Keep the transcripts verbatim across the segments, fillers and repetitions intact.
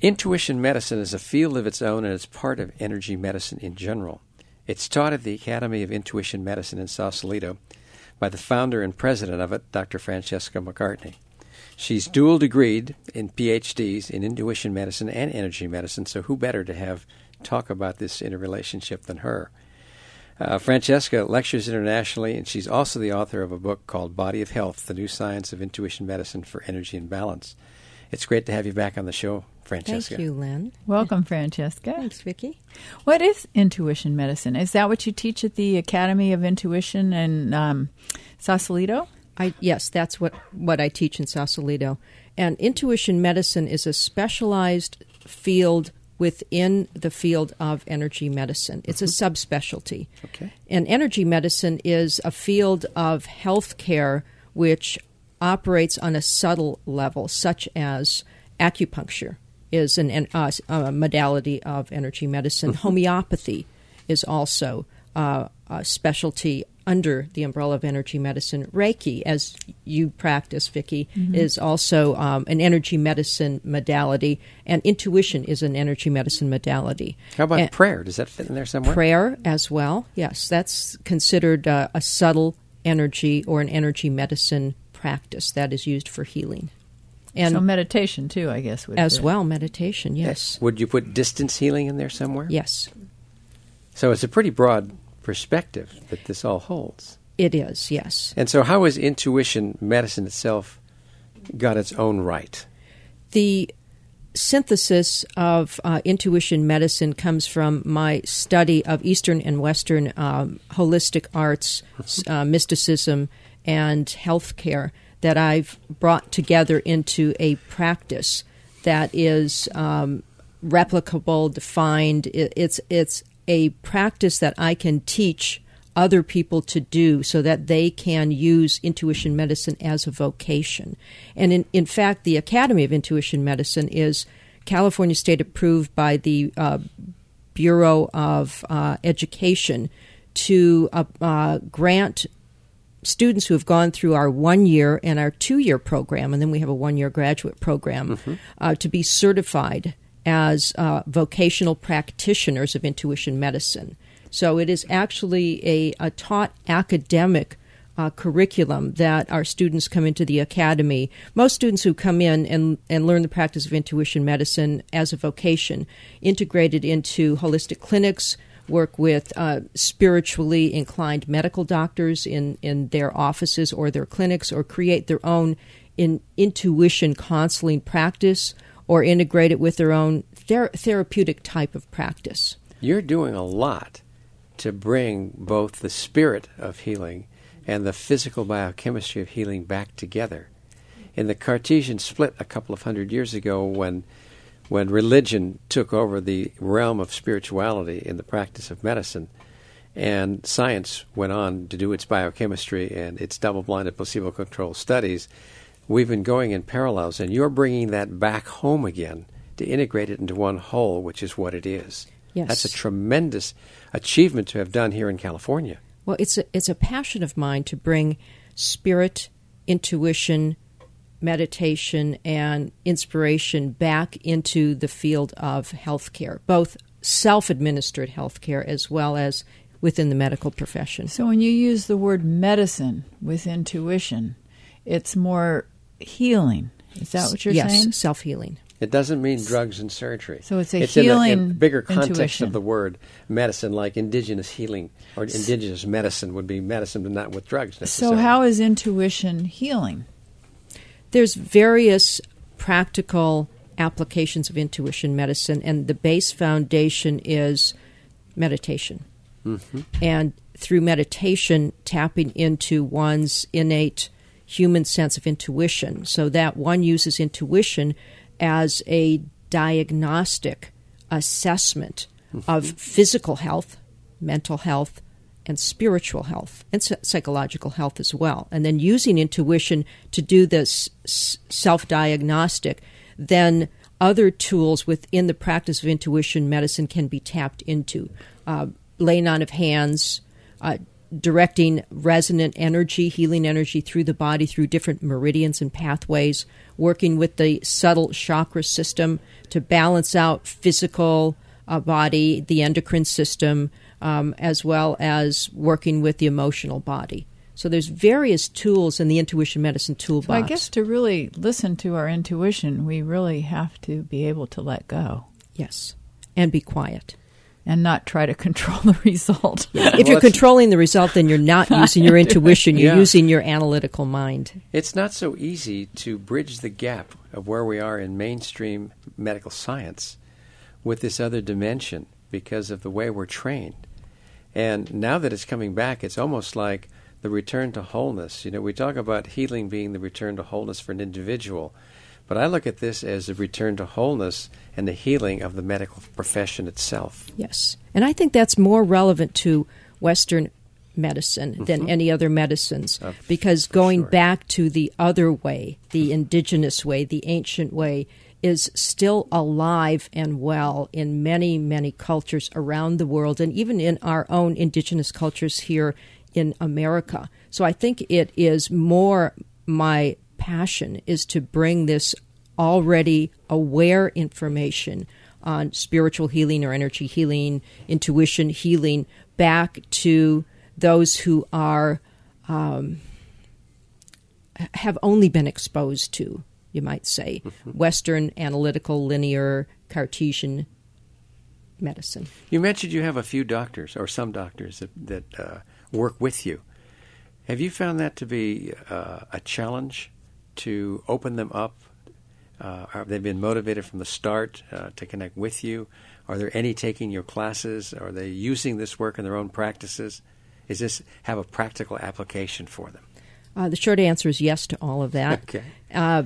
Intuition medicine is a field of its own, and it's part of energy medicine in general. It's taught at the Academy of Intuition Medicine in Sausalito by the founder and president of it, Doctor Francesca McCartney. She's dual degreed in P H Ds in intuition medicine and energy medicine, so who better to have talk about this interrelationship than her? Uh, Francesca lectures internationally, and she's also the author of a book called Body of Health, The New Science of Intuition Medicine for Energy and Balance. It's great to have you back on the show, Francesca. Thank you, Len. Welcome, Francesca. Thanks, Vicki. What is intuition medicine? Is that what you teach at the Academy of Intuition in um, Sausalito? I, yes, that's what, what I teach in Sausalito. And intuition medicine is a specialized field within the field of energy medicine. It's mm-hmm. a subspecialty. Okay. And energy medicine is a field of health care which operates on a subtle level, such as acupuncture is an, uh, a modality of energy medicine. Mm-hmm. Homeopathy is also uh, a specialty under the umbrella of energy medicine. Reiki, as you practice, Vicki, mm-hmm. is also um, an energy medicine modality, and intuition is an energy medicine modality. How about and prayer? Does that fit in there somewhere? Prayer as well, yes. That's considered uh, a subtle energy or an energy medicine practice that is used for healing. And so meditation, too, I guess. With as the, well, meditation, yes. Would you put distance healing in there somewhere? Yes. So it's a pretty broad perspective that this all holds. It is, yes. And so how has intuition medicine itself got its own right? The synthesis of uh, intuition medicine comes from my study of Eastern and Western um, holistic arts, uh, mysticism, and healthcare that I've brought together into a practice that is um, replicable, defined. It, it's it's a practice that I can teach other people to do so that they can use intuition medicine as a vocation. And in, in fact, the Academy of Intuition Medicine is California State approved by the uh, Bureau of uh, Education to uh, uh, grant students who have gone through our one-year and our two-year program, and then we have a one-year graduate program, mm-hmm. uh, to be certified as uh, vocational practitioners of intuition medicine. So it is actually a, a taught academic uh, curriculum that our students come into the academy. Most students who come in and, and learn the practice of intuition medicine as a vocation, integrated into holistic clinics, work with uh, spiritually inclined medical doctors in, in their offices or their clinics, or create their own in, intuition counseling practice, or integrate it with their own ther- therapeutic type of practice. You're doing a lot to bring both the spirit of healing and the physical biochemistry of healing back together. In the Cartesian split a couple of hundred years ago, when when religion took over the realm of spirituality in the practice of medicine, and science went on to do its biochemistry and its double-blinded placebo-controlled studies, we've been going in parallels, and you're bringing that back home again to integrate it into one whole, which is what it is. Yes. That's a tremendous achievement to have done here in California. Well, it's a, it's a passion of mine to bring spirit, intuition, meditation, and inspiration back into the field of healthcare, both self-administered healthcare as well as within the medical profession. So when you use the word medicine with intuition, it's more healing. Is that what you're yes, saying? Yes, self-healing. It doesn't mean drugs and surgery. So it's a it's healing in a, in a bigger context intuition. of the word medicine, like indigenous healing or indigenous medicine would be medicine, but not with drugs necessarily. So how is intuition healing? There's various practical applications of intuition medicine, and the base foundation is meditation. Mm-hmm. And through meditation, tapping into one's innate human sense of intuition, so that one uses intuition as a diagnostic assessment mm-hmm. of physical health, mental health, and spiritual health, and psychological health as well. And then using intuition to do this self-diagnostic, then other tools within the practice of intuition medicine can be tapped into. Uh, laying on of hands, uh, directing resonant energy, healing energy through the body through different meridians and pathways, working with the subtle chakra system to balance out physical uh, body, the endocrine system, um, as well as working with the emotional body. So there's various tools in the intuition medicine toolbox. So I guess to really listen to our intuition, we really have to be able to let go. Yes, and be quiet. And not try to control the result. Yeah. If well, you're controlling the result, then you're not using your intuition. You're yeah. using your analytical mind. It's not so easy to bridge the gap of where we are in mainstream medical science with this other dimension because of the way we're trained. And now that it's coming back, it's almost like the return to wholeness. You know, we talk about healing being the return to wholeness for an individual. But I look at this as a return to wholeness and the healing of the medical profession itself. Yes. And I think that's more relevant to Western medicine mm-hmm. than any other medicines, uh, because going sure. back to the other way, the indigenous way, the ancient way, is still alive and well in many, many cultures around the world, and even in our own indigenous cultures here in America. So I think it is more my passion is to bring this already aware information on spiritual healing or energy healing, intuition healing, back to those who are um, have only been exposed to, you might say, mm-hmm. Western analytical, linear, Cartesian medicine. You mentioned you have a few doctors or some doctors that, that uh, work with you. Have you found that to be uh, a challenge to open them up? Uh, have they been motivated from the start uh, to connect with you? Are there any taking your classes? Are they using this work in their own practices? Is this have a practical application for them? Uh, the short answer is yes to all of that. Okay. Uh,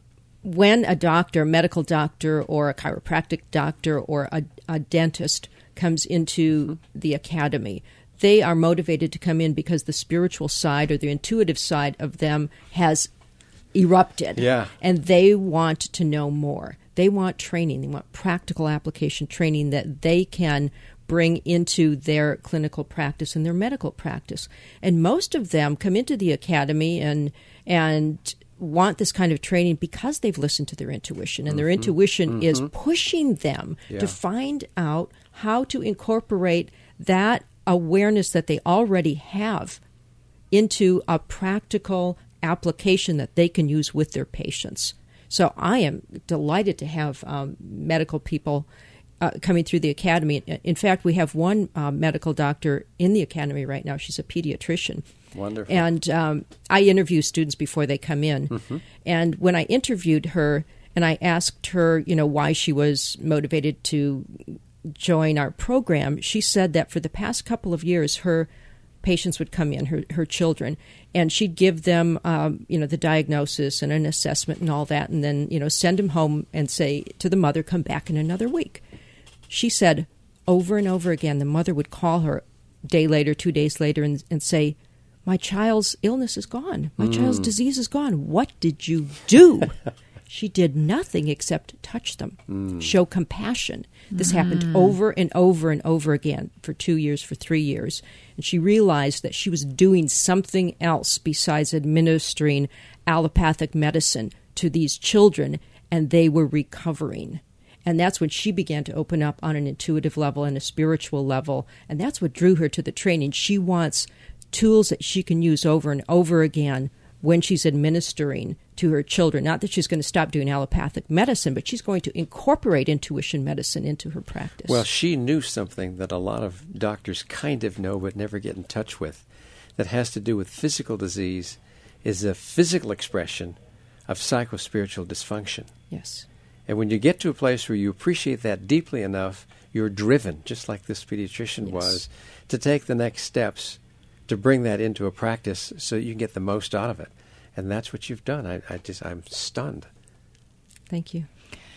when a doctor, a medical doctor or a chiropractic doctor or a, a dentist comes into mm-hmm. the academy, they are motivated to come in because the spiritual side or the intuitive side of them has erupted, yeah. and they want to know more. They want training. They want practical application training that they can bring into their clinical practice and their medical practice. And most of them come into the academy and and want this kind of training because they've listened to their intuition, and mm-hmm. their intuition mm-hmm. is pushing them yeah. to find out how to incorporate that awareness that they already have into a practical application that they can use with their patients. So I am delighted to have um, medical people uh, coming through the academy. In fact, we have one uh, medical doctor in the academy right now. She's a pediatrician. Wonderful. And um, I interview students before they come in. Mm-hmm. And when I interviewed her and I asked her, you know, why she was motivated to join our program, she said that for the past couple of years, her patients would come in, her, her children, and she'd give them, um, you know, the diagnosis and an assessment and all that, and then, you know, send them home and say to the mother, come back in another week. She said over and over again, the mother would call her a day later, two days later, and, and say, my child's illness is gone. My mm. child's disease is gone. What did you do? She did nothing except touch them, mm. show compassion. This mm. happened over and over and over again for two years, for three years. And she realized that she was doing something else besides administering allopathic medicine to these children, and they were recovering. And that's when she began to open up on an intuitive level and a spiritual level. And that's what drew her to the training. She wants tools that she can use over and over again when she's administering to her children. Not that she's going to stop doing allopathic medicine, but she's going to incorporate intuition medicine into her practice. Well, she knew something that a lot of doctors kind of know but never get in touch with, that has to do with physical disease, is a physical expression of psychospiritual dysfunction. Yes. And when you get to a place where you appreciate that deeply enough, you're driven, just like this pediatrician yes. was, to take the next steps to bring that into a practice so you can get the most out of it. And that's what you've done. I, I just, I'm stunned. Thank you.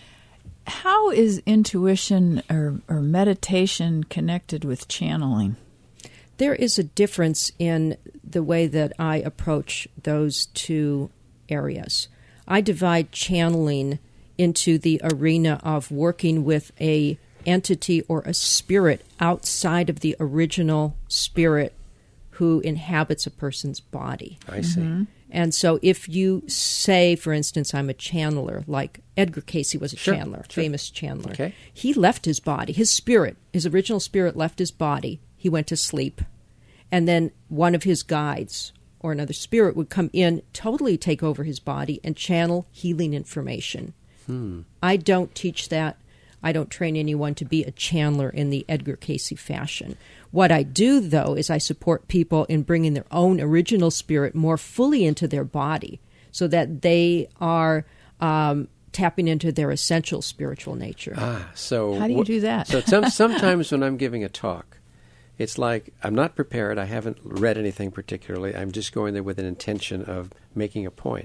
How is intuition or, or meditation connected with channeling? There is a difference in the way that I approach those two areas. I divide channeling into the arena of working with a entity or a spirit outside of the original spirit who inhabits a person's body. I see. Mm-hmm. And so if you say, for instance, I'm a channeler, like Edgar Cayce was a Sure, channeler, sure. famous channeler. Okay. He left his body, his spirit, his original spirit left his body. He went to sleep. And then one of his guides or another spirit would come in, totally take over his body, and channel healing information. Hmm. I don't teach that. I don't train anyone to be a channeler in the Edgar Cayce fashion. What I do, though, is I support people in bringing their own original spirit more fully into their body so that they are um, tapping into their essential spiritual nature. Ah, so How do you do that? So some, sometimes when I'm giving a talk, it's like I'm not prepared. I haven't read anything particularly. I'm just going there with an intention of making a point.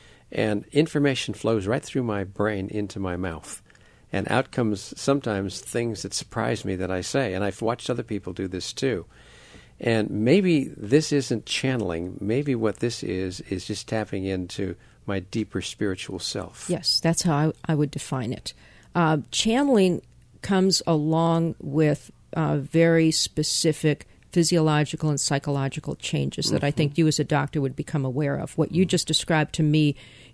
And information flows right through my brain into my mouth. And out comes sometimes things that surprise me that I say. And I've watched other people do this too. And maybe this isn't channeling. Maybe what this is is just tapping into my deeper spiritual self. Yes, that's how I, I would define it. Uh, channeling comes along with uh, very specific physiological and psychological changes that mm-hmm. I think you as a doctor would become aware of. What you just described to me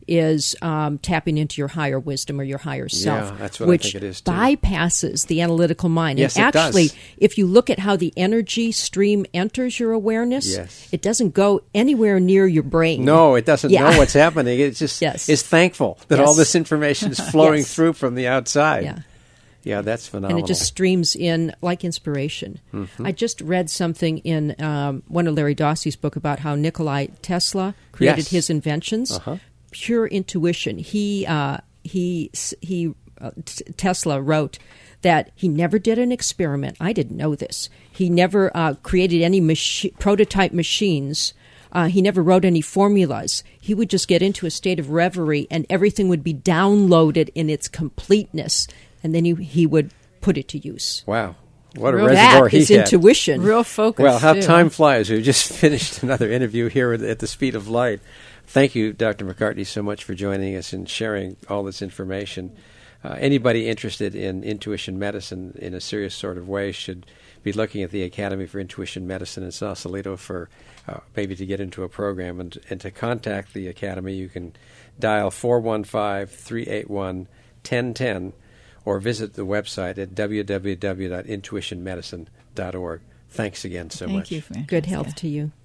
is um, tapping into your higher wisdom or your higher self, yeah, that's what which I think it is too. bypasses the analytical mind. Yes, and it does. actually, if you look at how the energy stream enters your awareness, yes. it doesn't go anywhere near your brain. No, it doesn't Yeah. know what's happening. It just Yes. is thankful that Yes. all this information is flowing Yes. through from the outside. Yeah. Yeah, that's phenomenal. And it just streams in like inspiration. Mm-hmm. I just read something in um, one of Larry Dossey's book about how Nikola Tesla created Yes. his inventions. Uh-huh. Pure intuition. He uh, he he uh, t- Tesla wrote that he never did an experiment. I didn't know this. He never uh, created any machi- prototype machines. Uh, he never wrote any formulas. He would just get into a state of reverie, and everything would be downloaded in its completeness, and then he, he would put it to use. Wow. What a Real- reservoir That he is had. intuition. Real focus. Well, how too. time flies. We've just finished another interview here at the speed of light. Thank you, Doctor McCartney, so much for joining us and sharing all this information. Uh, anybody interested in intuition medicine in a serious sort of way should be looking at the Academy for Intuition Medicine in Sausalito for uh, maybe to get into a program. And, and to contact the Academy, you can dial four one five, three eight one, one zero one zero or visit the website at w w w dot intuition medicine dot org. Thanks again so Thank much. you, Frank. Good health to you.